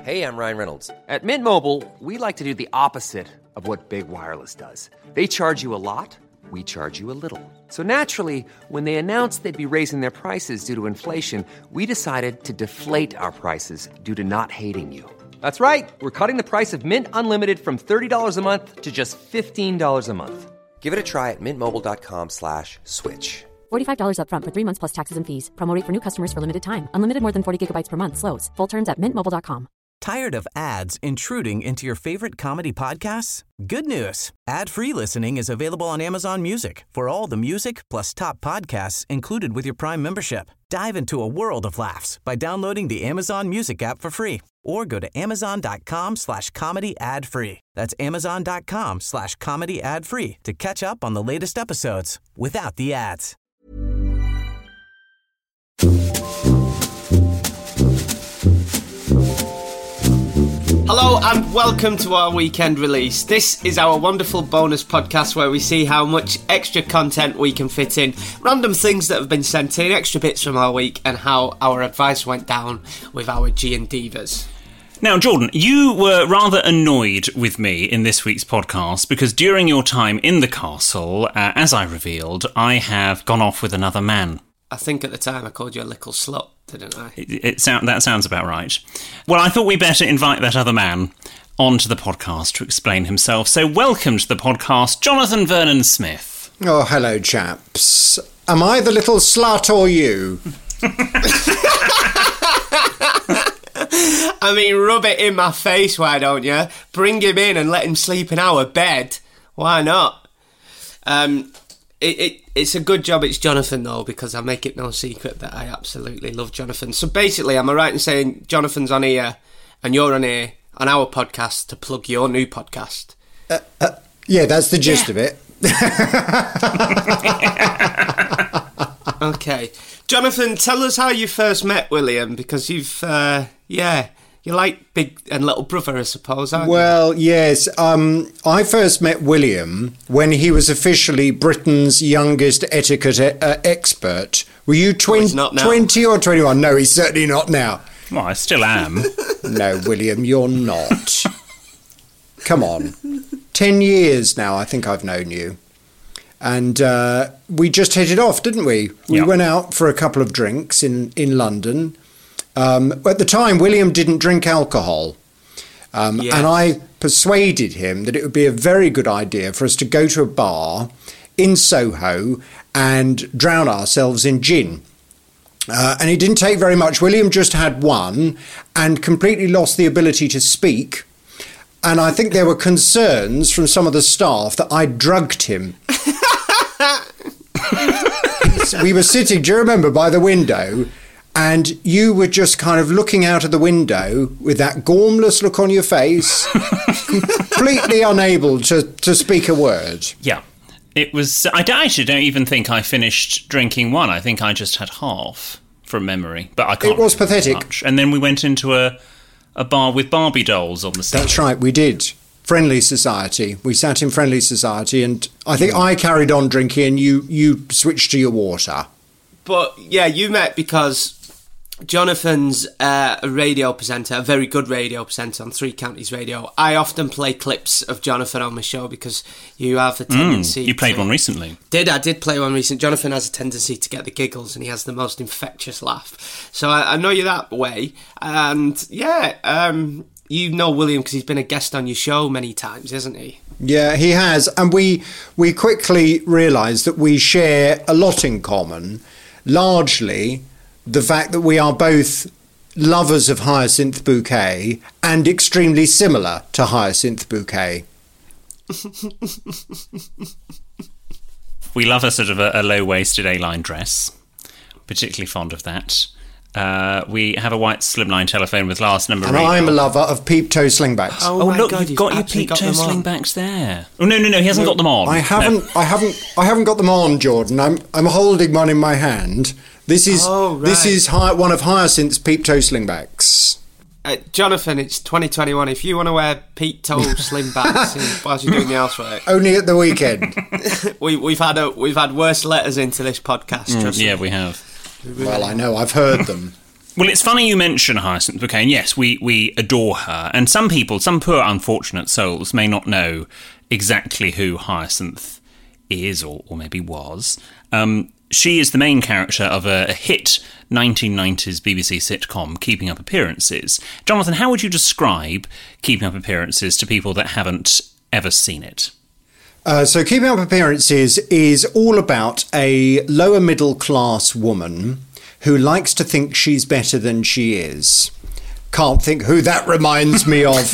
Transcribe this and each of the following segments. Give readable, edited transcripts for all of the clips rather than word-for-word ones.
Hey, I'm Ryan Reynolds. At Mint Mobile, we like to do the opposite of what Big Wireless does. They charge you a lot, we charge you a little. So naturally, when they announced they'd be raising their prices due to inflation, we decided to deflate our prices due to not hating you. That's right. We're cutting the price of Mint Unlimited from $30 a month to just $15 a month. Give it a try at mintmobile.com/switch. $45 up front for 3 months plus taxes and fees. Promo rate for new customers for limited time. Unlimited more than 40 gigabytes per month. Slows full terms at mintmobile.com. Tired of ads intruding into your favorite comedy podcasts? Good news. Ad-free listening is available on Amazon Music for all the music plus top podcasts included with your Prime membership. Dive into a world of laughs by downloading the Amazon Music app for free or go to amazon.com/comedy ad-free. That's amazon.com/comedy ad-free to catch up on the latest episodes without the ads. Hello and welcome to our weekend release. This is our wonderful bonus podcast where we see how much extra content we can fit in, random things that have been sent in, extra bits from our week, and how our advice went down with our G&Divas. Now, Jordan, you were rather annoyed with me in this week's podcast because during your time in the castle, as I revealed, I have gone off with another man. I think at the time I called you a little slut, didn't I? That sounds about right. Well, I thought we better invite that other man onto the podcast to explain himself. So welcome to the podcast, Jonathan Vernon Smith. Oh, hello, chaps. Am I the little slut or you? I mean, rub it in my face, why don't you? Bring him in and let him sleep in our bed. Why not? It's a good job it's Jonathan, though, because I make it no secret that I absolutely love Jonathan. So basically, am I right in saying Jonathan's on here and you're on here on our podcast to plug your new podcast? Yeah, that's the gist of it. Okay. Jonathan, tell us how you first met William, because you've, you're like big and little brother, I suppose, aren't you? Well, yes. I first met William when he was officially Britain's youngest etiquette expert. Were you 20 or 21? No, he's certainly not now. Well, I still am. No, William, you're not. Come on. 10 years now, I think I've known you. And we just hit it off, didn't we? We went out for a couple of drinks in London. At the time, William didn't drink alcohol. And I persuaded him that it would be a very good idea for us to go to a bar in Soho and drown ourselves in gin. And it didn't take very much. William just had one and completely lost the ability to speak. And I think there were concerns from some of the staff that I drugged him. We were sitting, do you remember, by the window, and you were just kind of looking out of the window with that gormless look on your face, completely unable to speak a word. Yeah. It was... I actually don't even think I finished drinking one. I think I just had half from memory, but I can't... It was pathetic. Much. And then we went into a bar with Barbie dolls on the stage. That's right, we did. Friendly Society. We sat in Friendly Society, and I think I carried on drinking and you switched to your water. But, yeah, you met because Jonathan's a radio presenter, a very good radio presenter on Three Counties Radio. I often play clips of Jonathan on my show because you have a tendency... You played one recently. I did play one recently. Jonathan has a tendency to get the giggles and he has the most infectious laugh. So I know you that way. And, you know William because he's been a guest on your show many times, hasn't he? Yeah, he has. And we quickly realised that we share a lot in common, largely the fact that we are both lovers of Hyacinth Bouquet and extremely similar to Hyacinth Bouquet. We love a sort of a low-waisted A-line dress. Particularly fond of that. We have a white slimline telephone with last number. And I'm a lover of peep-toe slingbacks. Oh look, God, you've got your peep-toe slingbacks there. Oh no, he hasn't got them on. I haven't got them on, Jordan. I'm holding one in my hand. This is one of Hyacinth's peep-toe slingbacks. Jonathan, it's 2021. If you want to wear peep-toe slingbacks whilst you're doing the housework, only at the weekend. we've had worse letters into this podcast. Trust me. Yeah, we have. Well, I know. I've heard them. Well, it's funny you mention Hyacinth Bouquet, and yes, we adore her. And some people, some poor unfortunate souls, may not know exactly who Hyacinth is, or maybe was. She is the main character of a hit 1990s BBC sitcom, Keeping Up Appearances. Jonathan, how would you describe Keeping Up Appearances to people that haven't ever seen it? So Keeping Up Appearances is all about a lower middle class woman who likes to think she's better than she is. Can't think who that reminds me of.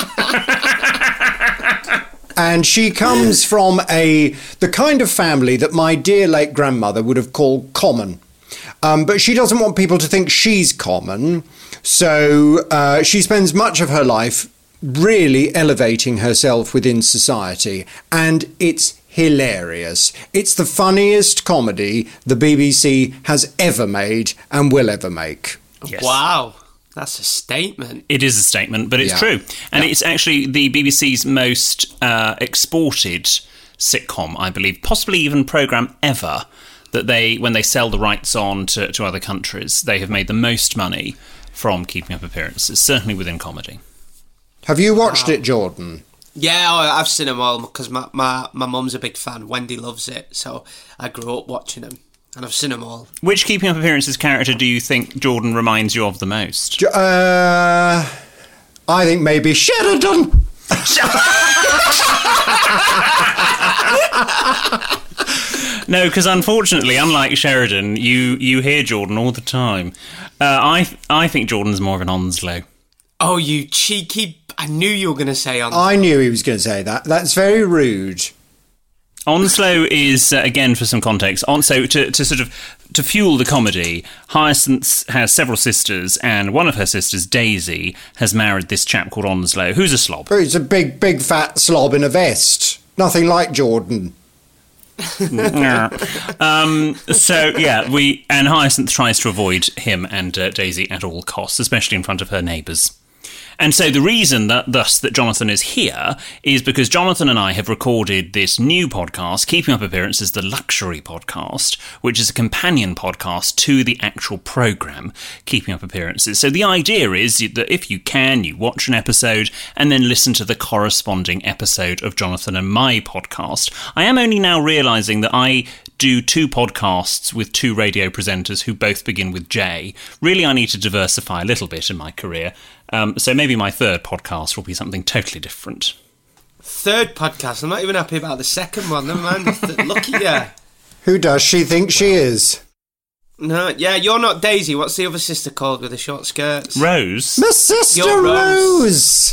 And she comes from the kind of family that my dear late grandmother would have called common. But she doesn't want people to think she's common. So she spends much of her life really elevating herself within society. And it's hilarious. It's the funniest comedy the BBC has ever made and will ever make. Yes. Wow. That's a statement. It is a statement, but it's true. And it's actually the BBC's most exported sitcom, I believe, possibly even programme ever, that when they sell the rights on to other countries, they have made the most money from Keeping Up Appearances, certainly within comedy. Have you watched it, Jordan? Yeah, I've seen them all because my mum's a big fan. Wendy loves it, so I grew up watching them, and I've seen them all. Which Keeping Up Appearances character do you think Jordan reminds you of the most? I think maybe Sheridan. No, because unfortunately, unlike Sheridan, you hear Jordan all the time. I think Jordan's more of an Onslow. Oh, you cheeky... I knew you were going to say Onslow. I knew he was going to say that. That's very rude. Onslow is, again, for some context, so to fuel the comedy, Hyacinth has several sisters, and one of her sisters, Daisy, has married this chap called Onslow, who's a slob. He's a big fat slob in a vest. Nothing like Jordan. And Hyacinth tries to avoid him and Daisy at all costs, especially in front of her neighbours. And so the reason that Jonathan is here is because Jonathan and I have recorded this new podcast, Keeping Up Appearances, the Luxury Podcast, which is a companion podcast to the actual programme, Keeping Up Appearances. So the idea is that if you can, you watch an episode and then listen to the corresponding episode of Jonathan and my podcast. I am only now realising that I do two podcasts with two radio presenters who both begin with J. Really, I need to diversify a little bit in my career. So maybe my third podcast will be something totally different. Third podcast? I'm not even happy about the second one. Never mind. Look at you. Who does she think she is? No, yeah, you're not Daisy. What's the other sister called with the short skirts? Rose. My sister Rose.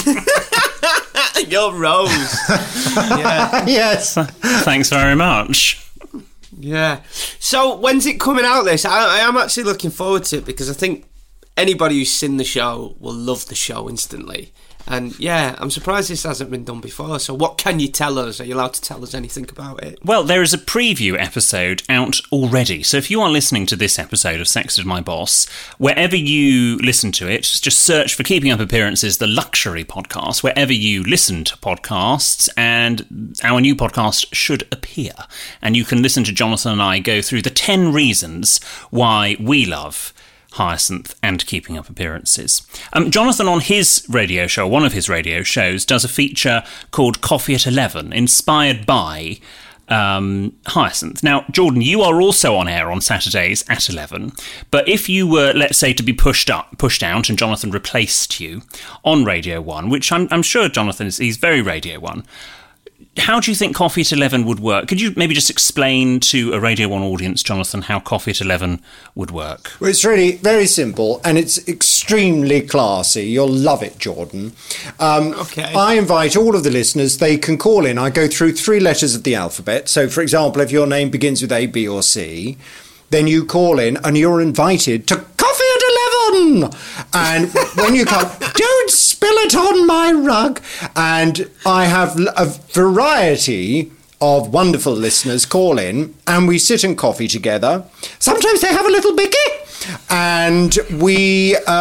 You're Rose. Yeah. Yes. Thanks very much. Yeah. So when's it coming out, this? I am actually looking forward to it because I think anybody who's seen the show will love the show instantly. And yeah, I'm surprised this hasn't been done before. So what can you tell us? Are you allowed to tell us anything about it? Well, there is a preview episode out already. So if you are listening to this episode of Sex With My Boss, wherever you listen to it, just search for Keeping Up Appearances, the Luxury Podcast, wherever you listen to podcasts, and our new podcast should appear. And you can listen to Jonathan and I go through the 10 reasons why we love Hyacinth and Keeping Up Appearances. Jonathan, on his radio show, one of his radio shows, does a feature called Coffee at 11, inspired by Hyacinth. Now, Jordan, you are also on air on Saturdays at 11, but if you were, let's say, to be pushed out, and Jonathan replaced you on Radio 1, which I'm sure Jonathan he's very Radio 1, how do you think Coffee at 11 would work? Could you maybe just explain to a Radio 1 audience, Jonathan, how Coffee at 11 would work? Well, it's really very simple and it's extremely classy. You'll love it, Jordan. Okay. I invite all of the listeners, they can call in. I go through 3 letters of the alphabet. So, for example, if your name begins with A, B or C, then you call in and you're invited to Coffee at 11. And when you come, don't spill it on my rug. And I have a variety of wonderful listeners call in and we sit and coffee together. Sometimes they have a little bicky and we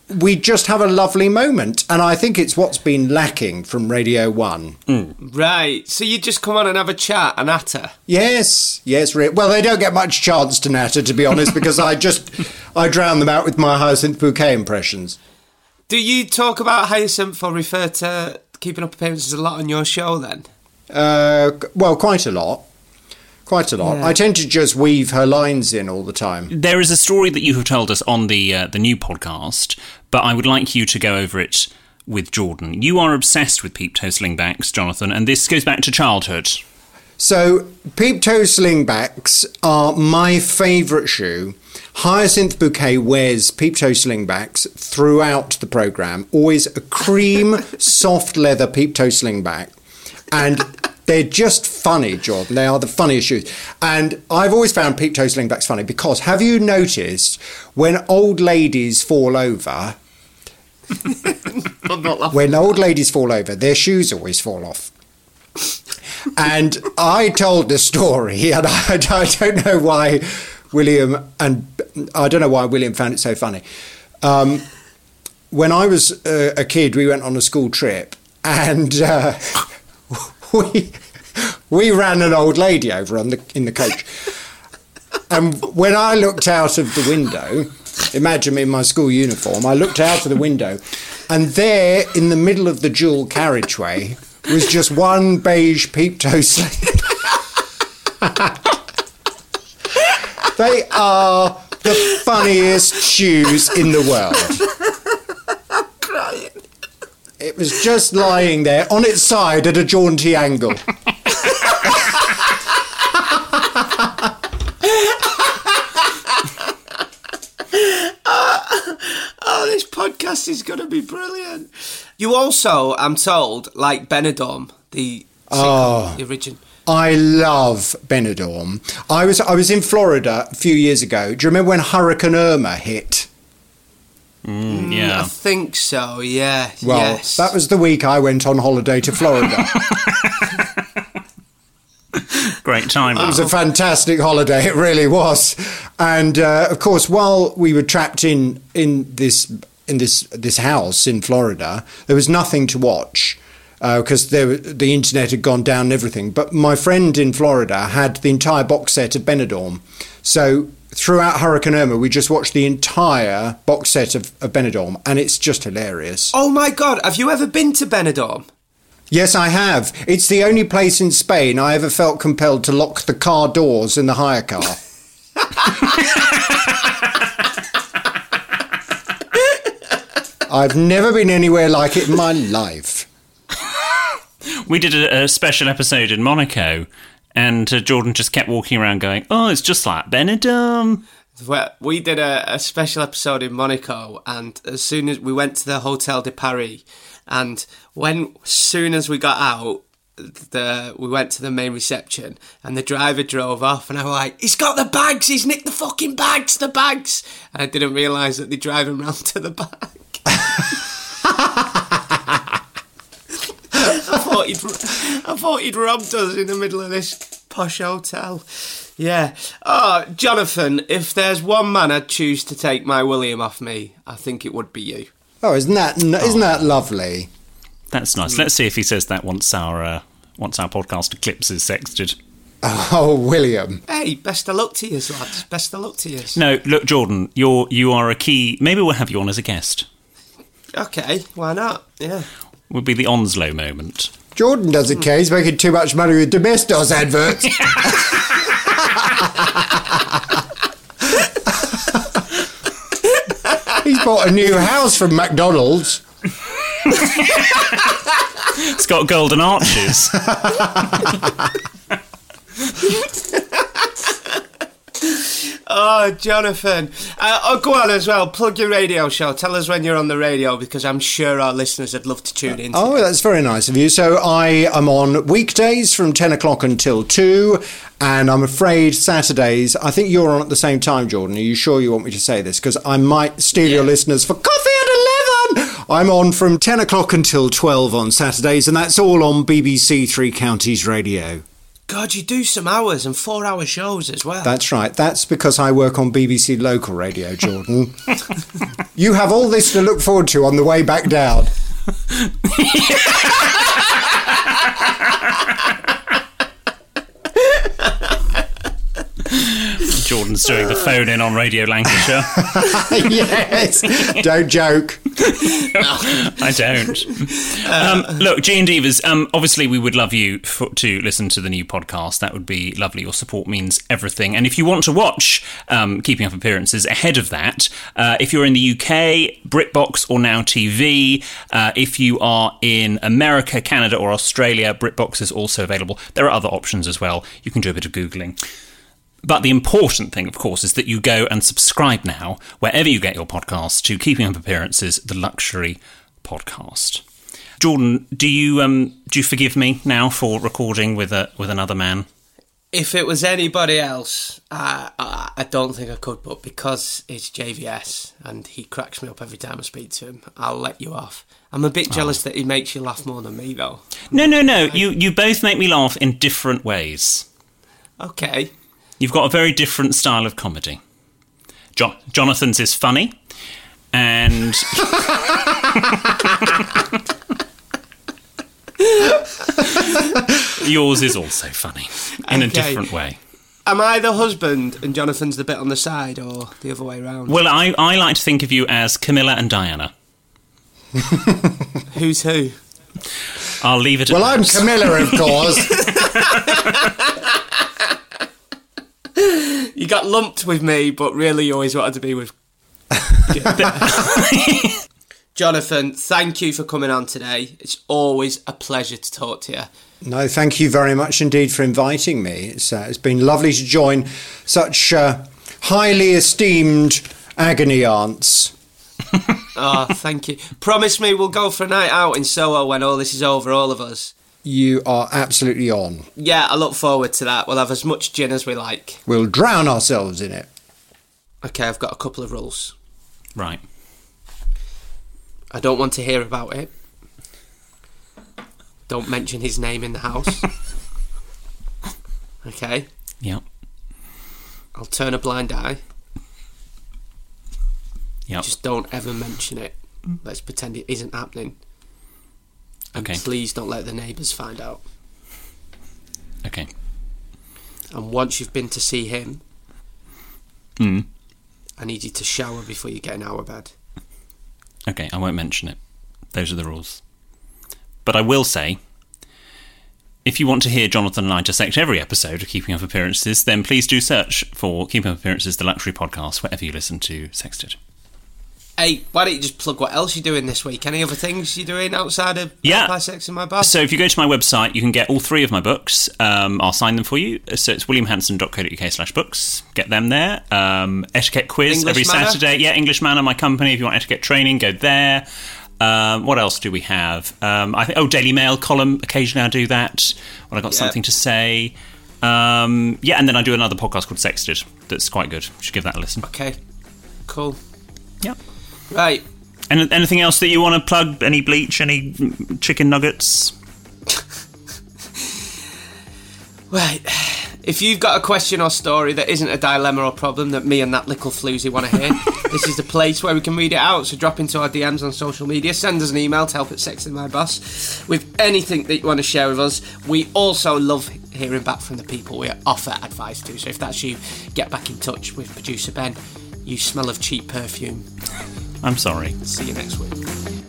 we just have a lovely moment. And I think it's what's been lacking from Radio 1. Right. So you just come on and have a chat and natter? Yes. Well, they don't get much chance to natter, to be honest, because I drown them out with my Hyacinth Bouquet impressions. Do you talk about Hyacinth or refer to Keeping Up Appearances a lot on your show then? Well, quite a lot. Yeah. I tend to just weave her lines in all the time. There is a story that you have told us on the new podcast, but I would like you to go over it with Jordan. You are obsessed with peep-toe slingbacks, Jonathan, and this goes back to childhood. So, peep-toe slingbacks are my favourite shoe. Hyacinth Bouquet wears peep-toe slingbacks throughout the programme. Always a cream, soft leather peep-toe slingback. And they're just funny, Jordan. They are the funniest shoes. And I've always found peep-toe slingbacks funny because have you noticed when old ladies fall over... when old ladies fall over, their shoes always fall off. And I told the story, and I don't know why William found it so funny. When I was a kid, we went on a school trip, and we ran an old lady over in the coach. And when I looked out of the window, imagine me in my school uniform, I looked out of the window, and there in the middle of the dual carriageway was just one beige peep-toe sling. They are the funniest shoes in the world. I'm crying. It was just lying there on its side at a jaunty angle. This podcast is going to be brilliant. You also, I'm told, like Benidorm, the original. I love Benidorm. I was in Florida a few years ago. Do you remember when Hurricane Irma hit? Yeah. I think so, yeah. Well, yes. That was the week I went on holiday to Florida. Great time. It was a fantastic holiday, it really was. And of course, while we were trapped in this house in Florida, there was nothing to watch because the internet had gone down and everything. But my friend in Florida had the entire box set of Benidorm. So throughout Hurricane Irma, we just watched the entire box set of Benidorm, and it's just hilarious. Oh my God, have you ever been to Benidorm? Yes, I have. It's the only place in Spain I ever felt compelled to lock the car doors in the hire car. I've never been anywhere like it in my life. We did a special episode in Monaco, and Jordan just kept walking around going, "Oh, it's just like Benidorm." Well, we did a special episode in Monaco, and as soon as we went to the Hotel de Paris, and soon as we got out, we went to the main reception, and the driver drove off, and I was like, "He's got the bags! He's nicked the fucking bags! The bags!" And I didn't realise that they drive him round to the back. I thought he'd robbed us in the middle of this posh hotel. Yeah. Oh, Jonathan, if there's one man I'd choose to take my William off me, I think it would be you. Oh, isn't that lovely? That's nice. Let's see if he says that once our podcast Eclipse is sexted. Oh, William. Hey, best of luck to you, lads. Best of luck to you. No, look, Jordan, you are a key. Maybe we'll have you on as a guest. Okay, why not? Yeah. Would be the Onslow moment. Jordan doesn't care. He's making too much money with Domestos adverts. He's bought a new house from McDonald's. It's got golden arches. Oh, Jonathan. Go on as well. Plug your radio show. Tell us when you're on the radio, because I'm sure our listeners would love to tune in. Oh, that's very nice of you. So I am on weekdays from 10 o'clock until 2, and I'm afraid Saturdays, I think you're on at the same time, Jordan. Are you sure you want me to say this? Because I might steal your listeners for coffee at 11. I'm on from 10 o'clock until 12 on Saturdays, and that's all on BBC Three Counties Radio. God, you do some hours and 4-hour shows as well. That's right. That's because I work on BBC local radio, Jordan. You have all this to look forward to on the way back down. Jordan's doing the phone in on Radio Lancashire. Yes, don't joke. I don't. Look, G and Divas, obviously we would love you to listen to the new podcast. That would be lovely. Your support means everything. And if you want to watch Keeping Up Appearances ahead of that, if you're in the UK, BritBox or Now TV. If you are in America, Canada or Australia, BritBox is also available. There are other options as well. You can do a bit of Googling. But the important thing, of course, is that you go and subscribe now, wherever you get your podcasts, to Keeping Up Appearances, the luxury podcast. Jordan, do you forgive me now for recording with another man? If it was anybody else, I don't think I could, but because it's JVS and he cracks me up every time I speak to him, I'll let you off. I'm a bit jealous that he makes you laugh more than me, though. No. You both make me laugh in different ways. Okay. You've got a very different style of comedy. Jonathan's is funny, and yours is also funny in a different way. Am I the husband and Jonathan's the bit on the side, or the other way around? Well, I like to think of you as Camilla and Diana. Who's who? I'll leave it at that. Well, I'm Camilla, of course. You got lumped with me, but really you always wanted to be with... Jonathan, thank you for coming on today. It's always a pleasure to talk to you. No, thank you very much indeed for inviting me. It's been lovely to join such highly esteemed agony aunts. Oh, thank you. Promise me we'll go for a night out in Soho when all this is over, all of us. You are absolutely on. Yeah, I look forward to that. We'll have as much gin as we like. We'll drown ourselves in it. Okay, I've got a couple of rules. Right. I don't want to hear about it. Don't mention his name in the house. Okay? Yep. I'll turn a blind eye. Yep. Just don't ever mention it. Let's pretend it isn't happening. And okay. Please don't let the neighbours find out. Okay. And once you've been to see him, I need you to shower before you get in our bed. Okay, I won't mention it. Those are the rules. But I will say, if you want to hear Jonathan and I dissect every episode of Keeping Up Appearances, then please do search for Keeping Up Appearances, the luxury podcast, wherever you listen to Sexted. Hey, why don't you just plug what else you're doing this week? Any other things you're doing outside of My Sex and My Boss? So if you go to my website, you can get all 3 of my books. I'll sign them for you. So it's williamhanson.co.uk/books. Get them there. Etiquette quiz English every Manor? Saturday. Yeah, English Manor, my company. If you want etiquette training, go there. What else do we have? I think Daily Mail column. Occasionally I do that when I've got something to say. And then I do another podcast called Sexted. That's quite good. You should give that a listen. Okay, cool. Yeah. Right. And anything else that you want to plug? Any bleach? Any chicken nuggets? Right. If you've got a question or story that isn't a dilemma or problem that me and that little floozy want to hear, this is the place where we can read it out. So drop into our DMs on social media, send us an email to help@sextingmyboss with anything that you want to share with us. We also love hearing back from the people we offer advice to. So if that's you, get back in touch with producer Ben. You smell of cheap perfume. I'm sorry. See you next week.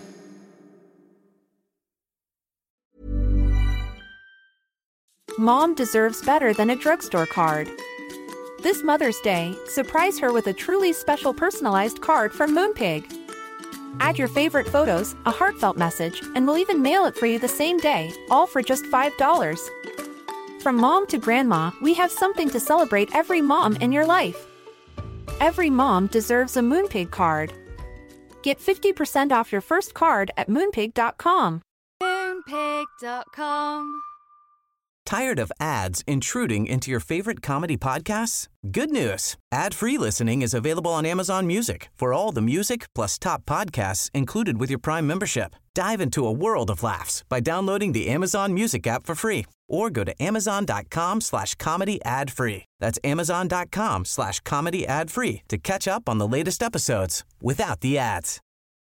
Mom deserves better than a drugstore card. This Mother's Day, surprise her with a truly special personalized card from Moonpig. Add your favorite photos, a heartfelt message, and we'll even mail it for you the same day, all for just $5. From mom to grandma, we have something to celebrate every mom in your life. Every mom deserves a Moonpig card. Get 50% off your first card at moonpig.com. Moonpig.com Tired of ads intruding into your favorite comedy podcasts? Good news. Ad-free listening is available on Amazon Music for all the music plus top podcasts included with your Prime membership. Dive into a world of laughs by downloading the Amazon Music app for free or go to amazon.com/comedy ad-free. That's amazon.com/comedy ad-free to catch up on the latest episodes without the ads.